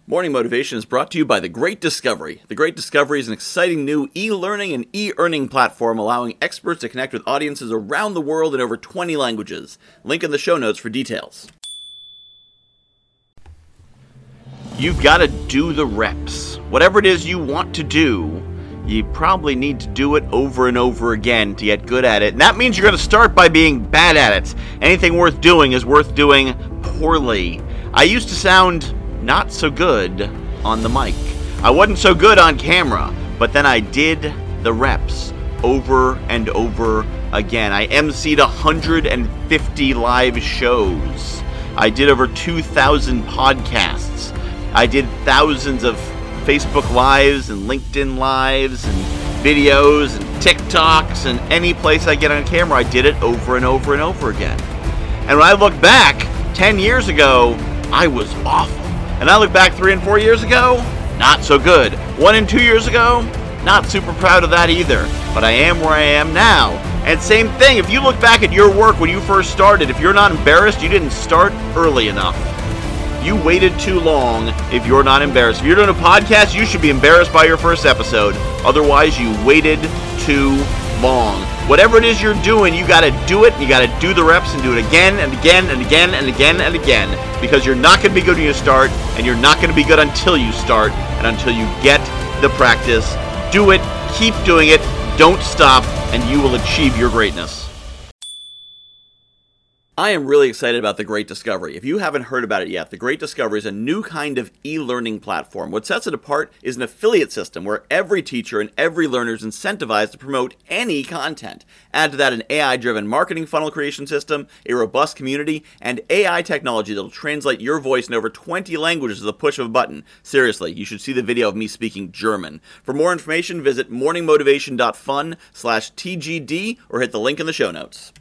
Morning Motivation is brought to you by The Great Discovery. The Great Discovery is an exciting new e-learning and e-earning platform allowing experts to connect with audiences around the world in over 20 languages. Link in the show notes for details. You've got to do the reps. Whatever it is you want to do, you probably need to do it over and over again to get good at it. And that means you're going to start by being bad at it. Anything worth doing is worth doing poorly. I used to sound not so good on the mic. I wasn't so good on camera, but then I did the reps over and over again. I emceed 150 live shows. I did over 2,000 podcasts. I did thousands of Facebook Lives and LinkedIn Lives and videos and TikToks and any place I get on camera, I did it over and over and over again. And when I look back, 10 years ago, I was awful. And I look back 3 and 4 years ago, not so good. 1 and 2 years ago, not super proud of that either. But I am where I am now. And same thing, if you look back at your work when you first started, if you're not embarrassed, you didn't start early enough. You waited too long if you're not embarrassed. If you're doing a podcast, you should be embarrassed by your first episode. Otherwise, you waited too long. Whatever it is you're doing, you got to do it, and you got to do the reps and do it again and again and again and again and again, because you're not going to be good when you start, and you're not going to be good until you start and until you get the practice. Do it, keep doing it, don't stop, and you will achieve your greatness. I am really excited about The Great Discovery. If you haven't heard about it yet, The Great Discovery is a new kind of e-learning platform. What sets it apart is an affiliate system where every teacher and every learner is incentivized to promote any content. Add to that an AI-driven marketing funnel creation system, a robust community, and AI technology that will translate your voice in over 20 languages with the push of a button. Seriously, you should see the video of me speaking German. For more information, visit morningmotivation.fun/TGD or hit the link in the show notes.